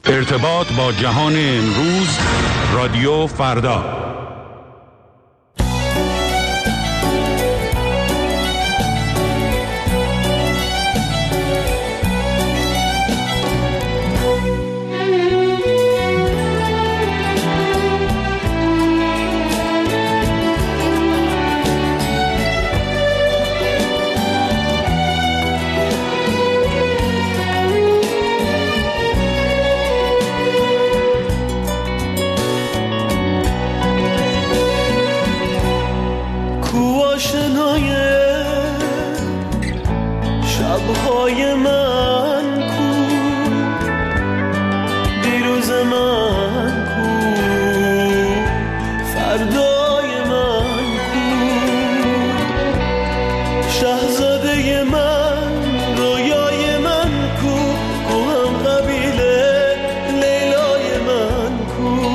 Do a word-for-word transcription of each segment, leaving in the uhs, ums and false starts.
ارتباط با جهان امروز، رادیو فردا. شبهای من کو، دیروز من کو، فردای من کو، شاهزاده من، رویای من کو، کو هم قبیله لیلای من کو.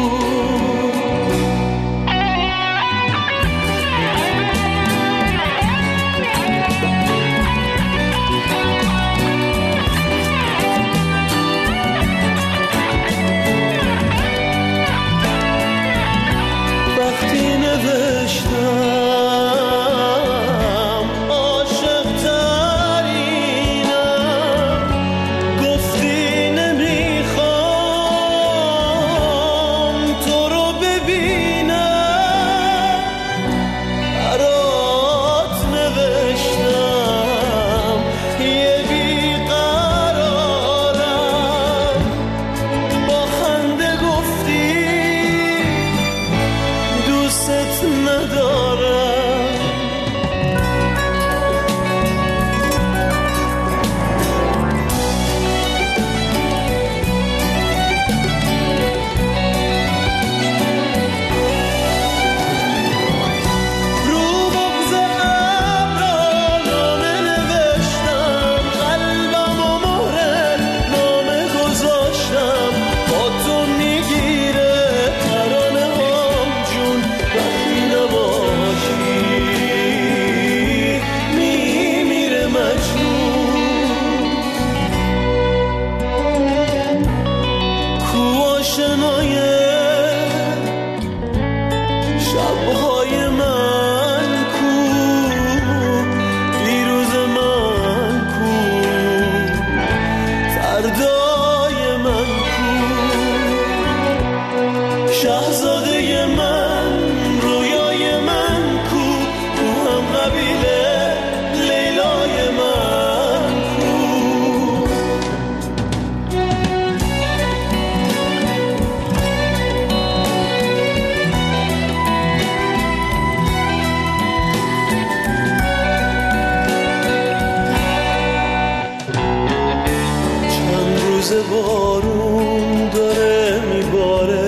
بارون داره میباره،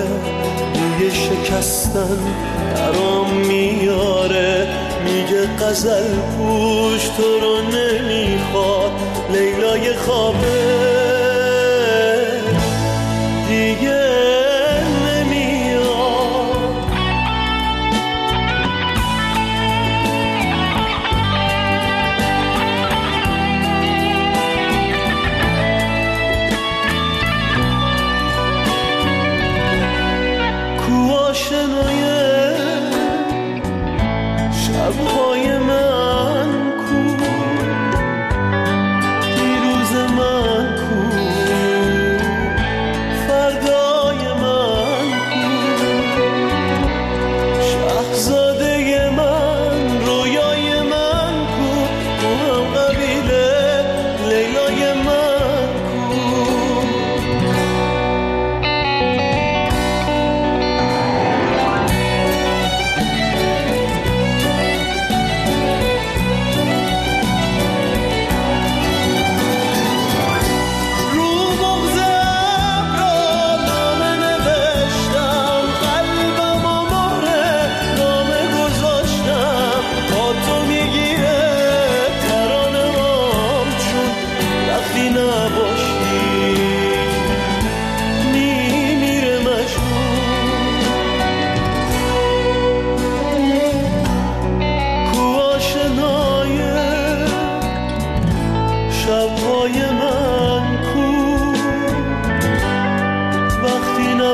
روی شکستن برام میاره، میگه غزل پوش تو رو نمیخواد، لیلای خوابه دیگه شبهای من کو، دیروز من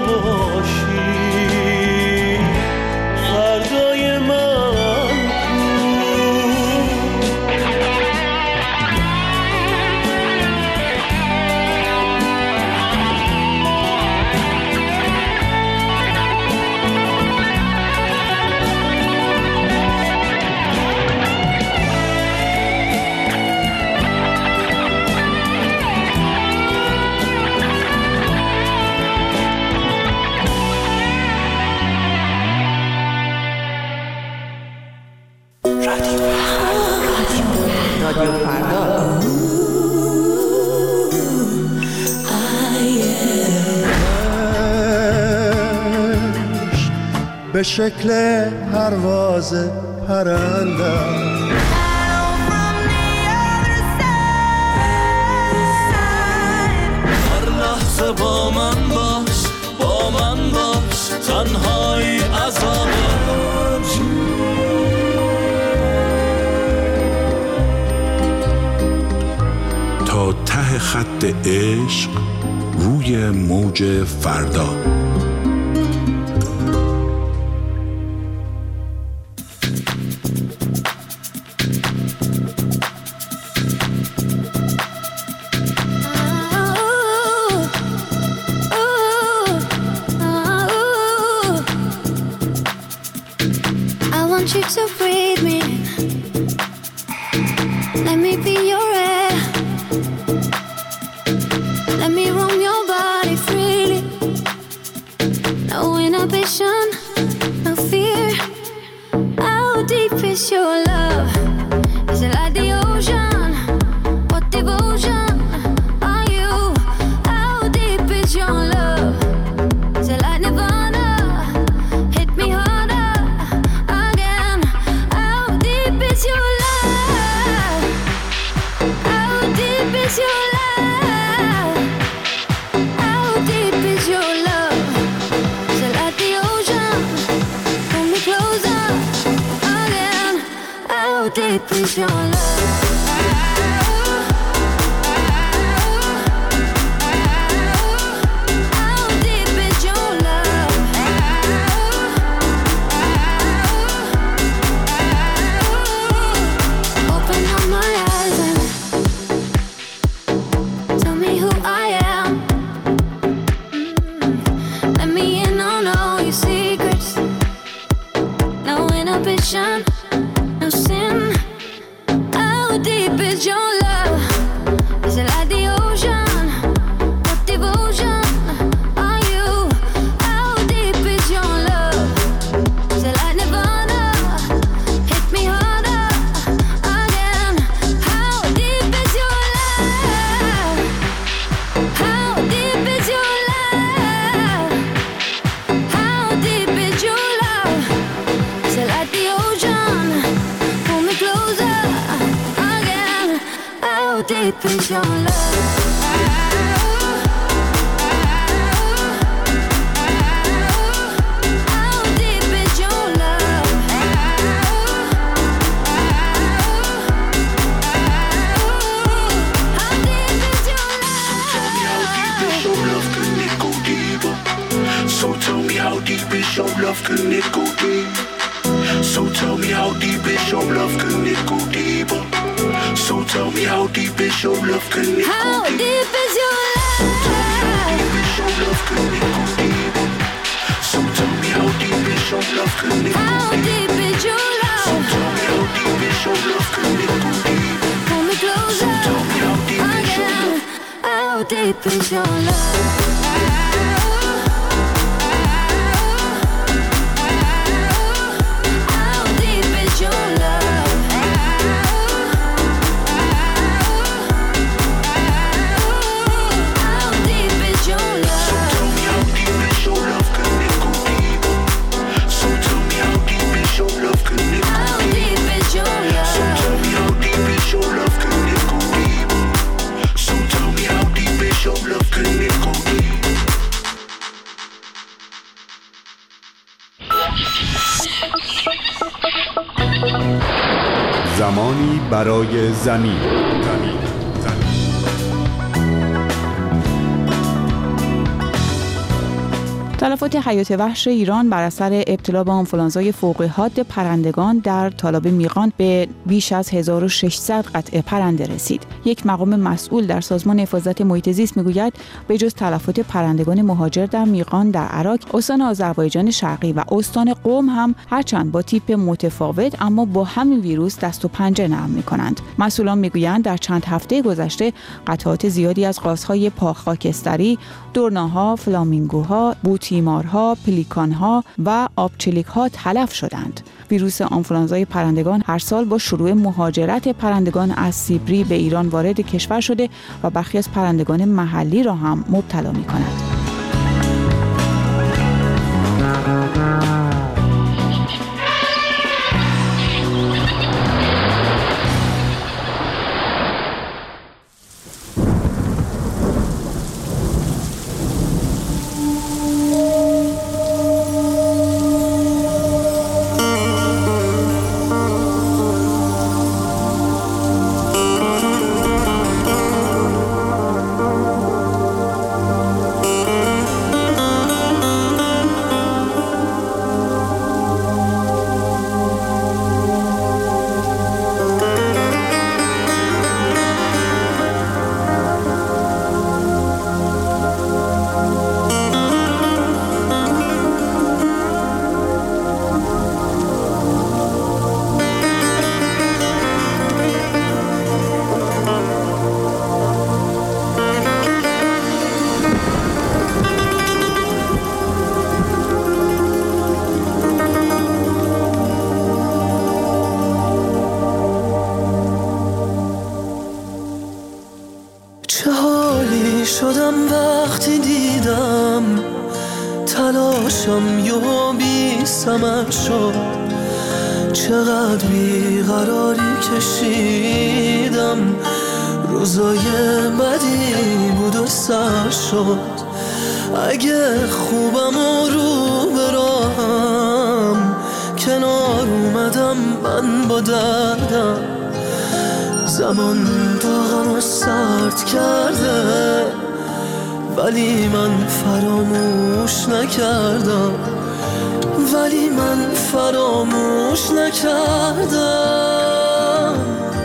باشی فردای من به شکل پرواز پرنده هر لحظه با من باش با من باش تنهایی عذابه تا ته خط عشق روی موج فردا. You to breathe me, let me be your air, let me roam your body freely, no inhibition, no fear. How deep is your love? Is it like the ocean? What devotion are you? How deep is your love? Is it like Nirvana? Hit me harder. Your love, how deep is your love? How deep is your love? Is it like the ocean? Pull me closer again. How deep is your love? No sin. How deep is your love? Is it like the ocean? What devotion are you? How deep is your love? Is it like Nirvana? Hit me harder again. How deep is your love? How deep is your love? How deep is your love? Is it like the ocean? Pull me closer again. How deep is your love? How deep is your love? How deep is your love? So tell me how deep is your love, can it go deep? So tell me how deep is your love, can it go deeper? So tell me how deep is your love, can it go deeper? How deep is your love? So tell me how deep is your love, can it go deeper? So tell me how deep is your love, can it go How deep is your love? So tell me how deep is your love, can it go deeper? Pull me closer So tell me how deep is your again. love? How deep is your love? زمانی برای زمین. تلفات حیات وحش ایران بر اثر ابتلا به آنفولانزای فوق‌الحاد پرندگان در تالاب میغان به بیش از هزار و ششصد قطعه پرنده رسید. یک مقام مسئول در سازمان حفاظت محیط زیست میگوید به جز تلفات پرندگان مهاجر در میغان در عراق، استان آذربایجان شرقی و استان قم هم هرچند با تیپ متفاوت اما با همین ویروس دست و پنجه نرم می‌کنند. مسئولان میگویند در چند هفته گذشته قطعات زیادی از قازهای پاک خاکستری، دورناها، فلامینگوها، بوتیمارها، پلیکانها و آبچلیکها تلف شدند. ویروس آنفولانزای پرندگان هر سال با شروع مهاجرت پرندگان از سیبری به ایران وارد کشور شده و برخی از پرندگان محلی را هم مبتلا می‌کند. شدم وقتی دیدم تلاشم یو بی ثمر شد، چقدر بیقراری کشیدم، روزای بدی بود و سر شد. اگه خوبم و رو براهم کنار اومدم من با دردم، زمان داغم رو سرد کرده ولی من فراموش نکردم، ولی من فراموش نکردم.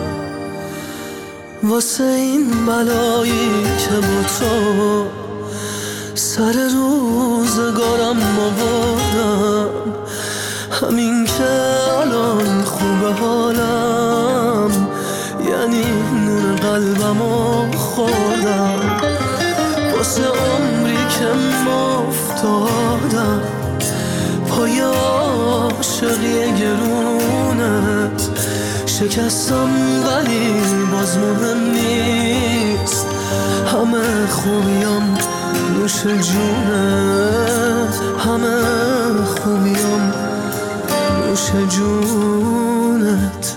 واسه این بلایی که با تو سر روزگارم آوردم، همین که الان خوبه حالم، یعنی نون قلبمو خوردم. واسه عمری که مفتادم پای عاشقی گرونت، شکستم ولی باز مهم نیست، همه خوبیم نوش جونت، همه خوبیم نوش جونت.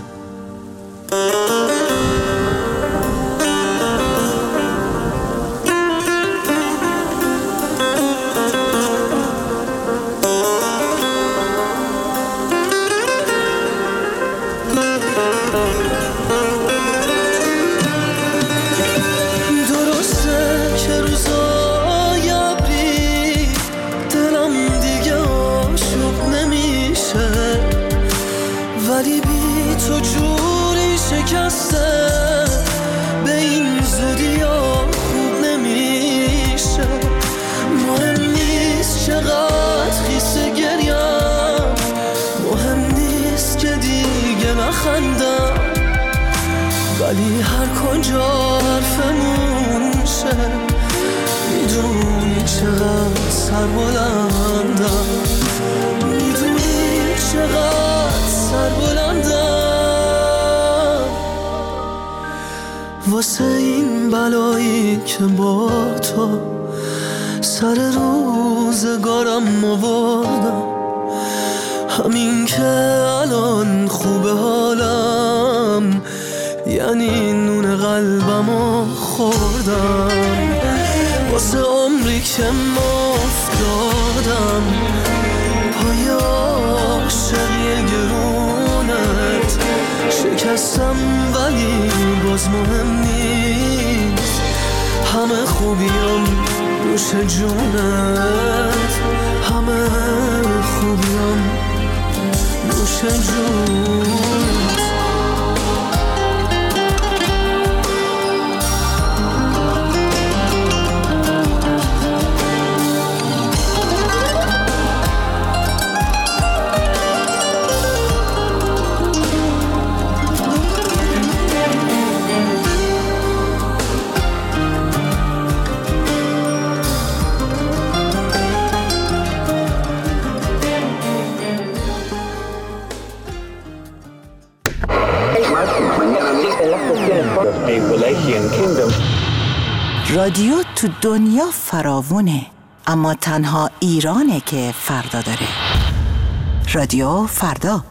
ولی بی تو جوری شکسته به این زودی ها خوب نمیشه. مهم نیست چقدر خیسه گریم، مهم نیست که دیگه نخندم، ولی هر کجا حرفمون شه میدونی چقدر سر بلندم، میدونی چقدر سر بلندم. واسه این بلایی که با تو سر روزگارم آوردم، همین که الان خوبه حالم، یعنی نون قلبمو خوردم. واسه عمری که مفتادم پای عاشقی گرونت، شکستم ولی باز مهم نیست، همه خوبیم نوش جونت، روز رادیو تو دنیا فراوونه، اما تنها ایرانه که فردا داره. رادیو فردا.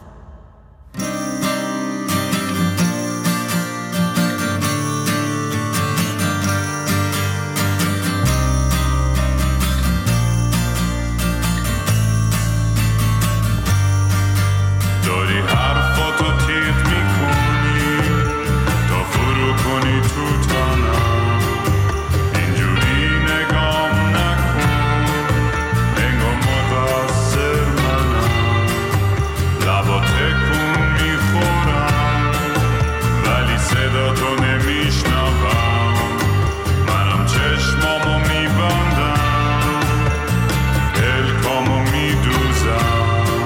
داری حرفاتو تیغ میکنی تا فرو کنی تو تنم، اینجوری نگام نکن انگار مقصر منم، لبا تکون میخورم ولی صدا تو نمیشنوم، منم چشمامو میبندم پلکامو میدوزم.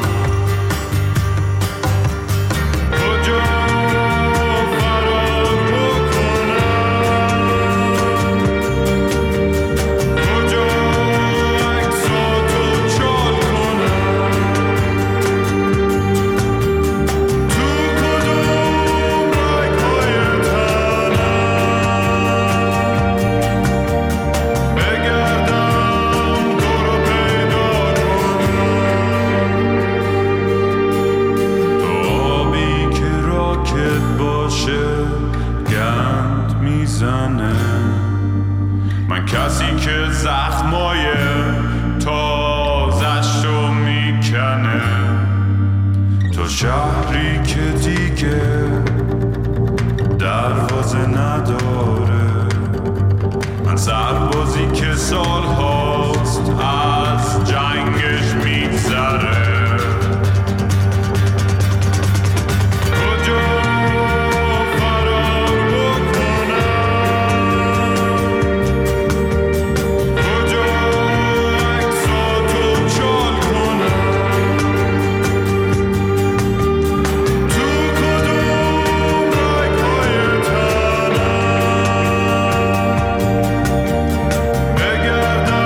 من کسی که زخمای تازه‌شو میکنه، تو شهری که دیگه دروازه نداره، من سربازی که سال هاست از جنگش میگذره. بگردم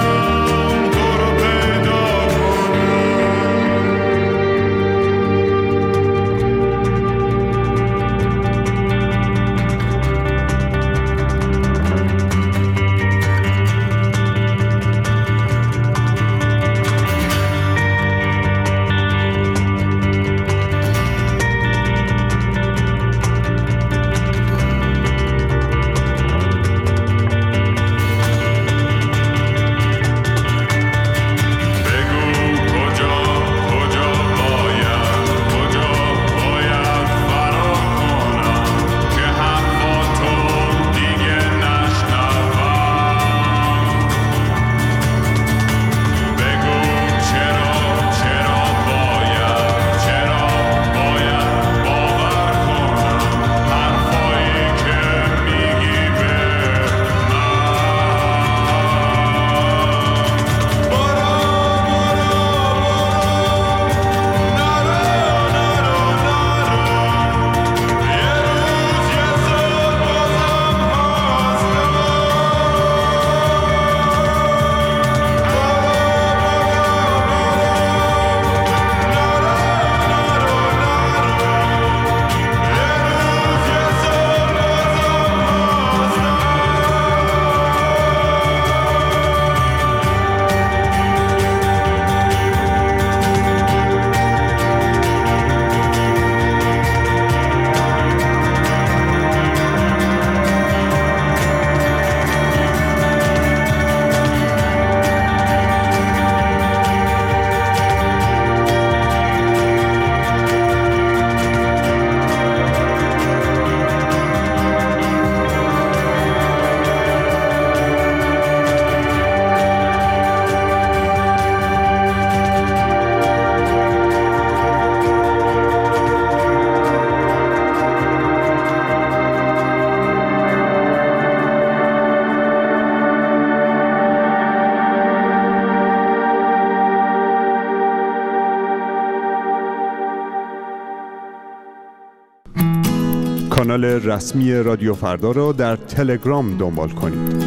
کانال رسمی رادیو فردا را در تلگرام دنبال کنید.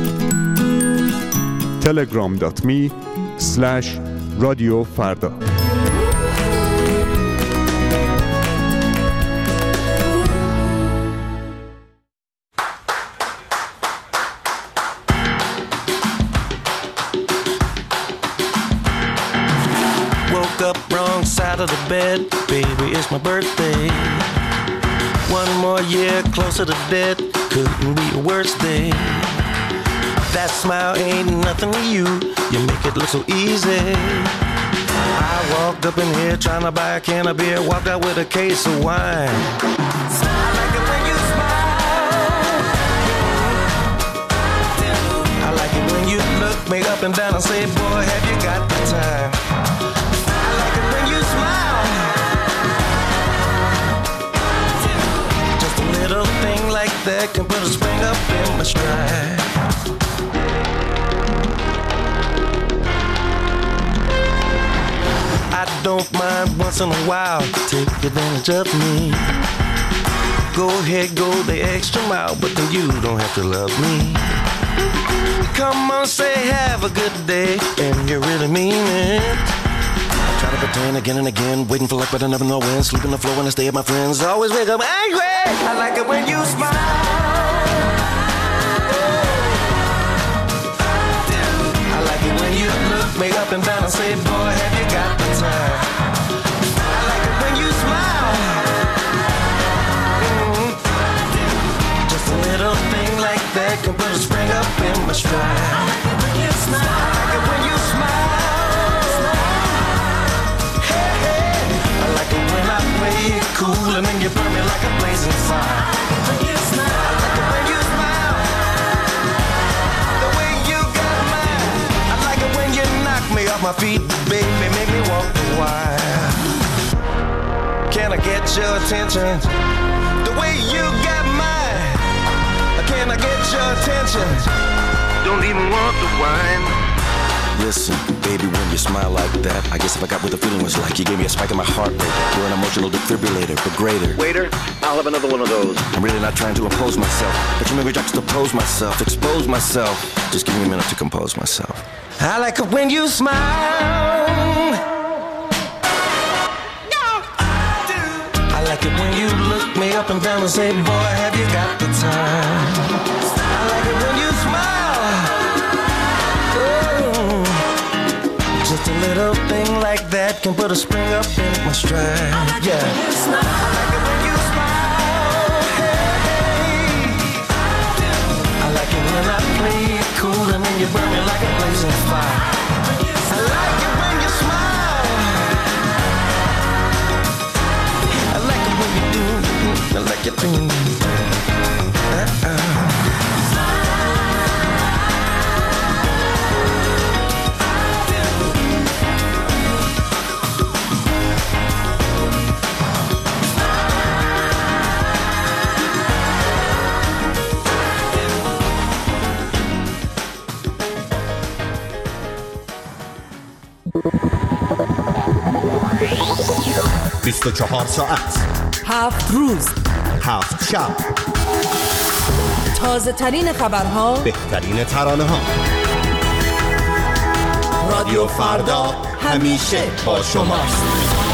تلگرام دات می اسلش رادیو فردا. Up wrong side of the bed, baby, it's my birthday. One more year closer to death, couldn't be a worse day. That smile ain't nothing to you, you make it look so easy. I walked up in here trying to buy a can of beer, walked out with a case of wine. I like it when you smile. I like it when you look me up and down and say, boy, have you got the time? Little thing like that can put a spring up in my stride. I don't mind once in a while, take advantage of me. Go ahead, go the extra mile, but then you don't have to love me. Come on, say have a good day, and you really mean it. Try to pretend again and again, waiting for luck but I never know when. Sleep on the floor when I stay at my friends, always wake up angry. I like it when you smile. I like it when you look me up and down and say, boy, have you got the time? I like it when you smile. Mm-hmm. Just a little thing like that can put a spring up in my stride. I like it when you smile. I like it when you smile. Cool and then you burn me like a blazing fire. When you smile, I like it when you smile. The way you got mine. I like it when you knock me off my feet, baby, make me walk the wire. Can I get your attention? The way you got mine. Can I get your attention? Don't even want the wine. Listen, baby, when you smile like that, I guess if I got what the feeling was like, you gave me a spike in my heart rate. You're an emotional defibrillator, but greater. Waiter, I'll have another one of those. I'm really not trying to oppose myself, but you made me juxtapose myself, expose myself. Just give me a minute to compose myself. I like it when you smile. No, I do. I like it when you look me up and down and say, boy, have you got the time? I like it when you smile. Just a little thing like that can put a spring up in my stride. I like yeah. It when you smile. I like it when you smile. Hey, I like it when I play it cool and then you burn me like a blazing fire. I like it when you smile. I like it when you do. I like it when you do. Uh-uh. بیست و چهار ساعت، هفت روز، هفت شب، تازه ترین خبرها، بهترین ترانه ها. رادیو فردا همیشه با شماست.